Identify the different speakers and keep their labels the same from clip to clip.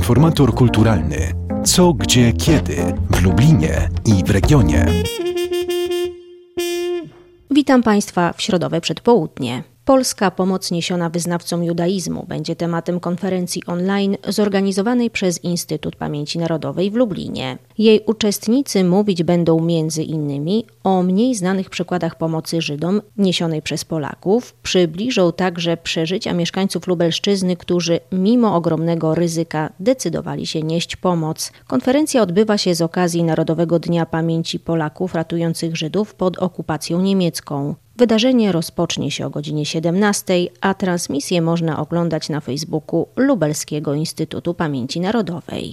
Speaker 1: Informator kulturalny. Co, gdzie, kiedy w Lublinie i w regionie.
Speaker 2: Witam Państwa w środowe przedpołudnie. Polska pomoc niesiona wyznawcom judaizmu będzie tematem konferencji online zorganizowanej przez Instytut Pamięci Narodowej w Lublinie. Jej uczestnicy mówić będą m.in. o mniej znanych przykładach pomocy Żydom niesionej przez Polaków, przybliżą także przeżycia mieszkańców Lubelszczyzny, którzy mimo ogromnego ryzyka decydowali się nieść pomoc. Konferencja odbywa się z okazji Narodowego Dnia Pamięci Polaków ratujących Żydów pod okupacją niemiecką. Wydarzenie rozpocznie się o godzinie 17, a transmisję można oglądać na Facebooku Lubelskiego Instytutu Pamięci Narodowej.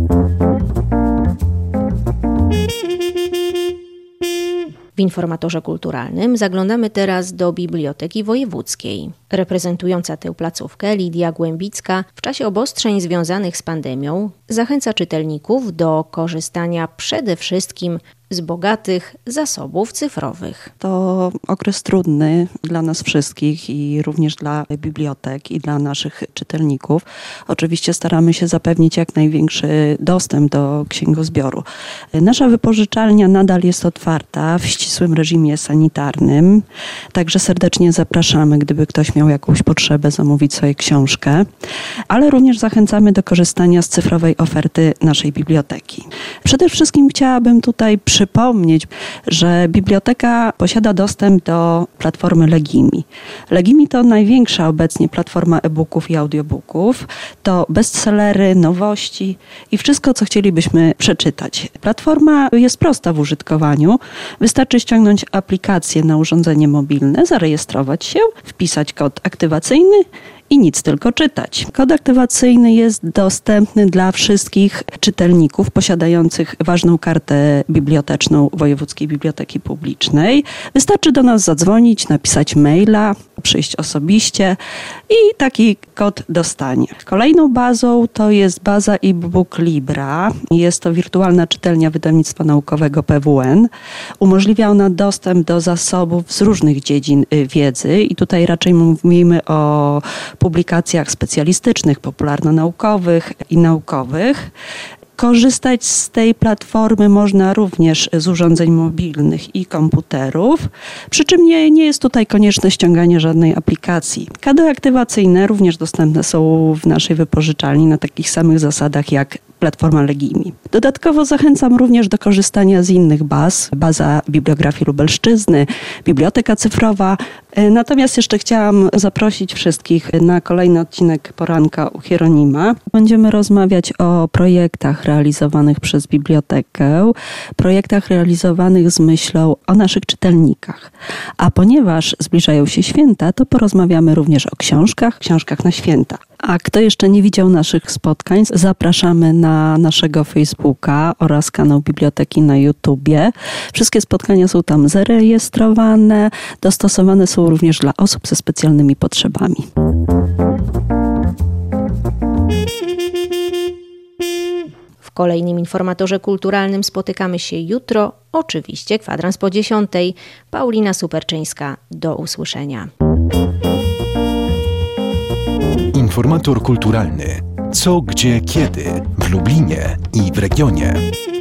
Speaker 2: W informatorze kulturalnym zaglądamy teraz do Biblioteki Wojewódzkiej. Reprezentująca tę placówkę Lidia Głębicka w czasie obostrzeń związanych z pandemią zachęca czytelników do korzystania przede wszystkim z bogatych zasobów cyfrowych.
Speaker 3: To okres trudny dla nas wszystkich i również dla bibliotek i dla naszych czytelników. Oczywiście staramy się zapewnić jak największy dostęp do księgozbioru. Nasza wypożyczalnia nadal jest otwarta w ścisłym reżimie sanitarnym, także serdecznie zapraszamy, gdyby ktoś miał jakąś potrzebę zamówić sobie książkę, ale również zachęcamy do korzystania z cyfrowej oferty naszej biblioteki. Przede wszystkim chciałabym tutaj przypomnieć, że biblioteka posiada dostęp do platformy Legimi. Legimi to największa obecnie platforma e-booków i audiobooków. To bestsellery, nowości i wszystko, co chcielibyśmy przeczytać. Platforma jest prosta w użytkowaniu. Wystarczy ściągnąć aplikację na urządzenie mobilne, zarejestrować się, wpisać kod aktywacyjny i nic, tylko czytać. Kod aktywacyjny jest dostępny dla wszystkich czytelników posiadających ważną kartę biblioteczną Wojewódzkiej Biblioteki Publicznej. Wystarczy do nas zadzwonić, napisać maila, przyjść osobiście i taki kod dostanie. Kolejną bazą to jest baza e-book Libra. Jest to wirtualna czytelnia wydawnictwa naukowego PWN. Umożliwia ona dostęp do zasobów z różnych dziedzin wiedzy i tutaj raczej mówimy o publikacjach specjalistycznych, popularno-naukowych i naukowych. Korzystać z tej platformy można również z urządzeń mobilnych i komputerów, przy czym nie jest tutaj konieczne ściąganie żadnej aplikacji. Kody aktywacyjne również dostępne są w naszej wypożyczalni na takich samych zasadach jak platforma Legimi. Dodatkowo zachęcam również do korzystania z innych baz. Baza Bibliografii Lubelszczyzny, Biblioteka Cyfrowa. Natomiast jeszcze chciałam zaprosić wszystkich na kolejny odcinek Poranka u Hieronima. Będziemy rozmawiać o projektach realizowanych przez bibliotekę, projektach realizowanych z myślą o naszych czytelnikach. A ponieważ zbliżają się święta, to porozmawiamy również o książkach na święta. A kto jeszcze nie widział naszych spotkań, zapraszamy na naszego Facebooka oraz kanał Biblioteki na YouTubie. Wszystkie spotkania są tam zarejestrowane, dostosowane są również dla osób ze specjalnymi potrzebami.
Speaker 2: W kolejnym informatorze kulturalnym spotykamy się jutro, oczywiście kwadrans po 10. Paulina Superczyńska. Do usłyszenia.
Speaker 1: Informator kulturalny. Co, gdzie, kiedy w Lublinie i w regionie.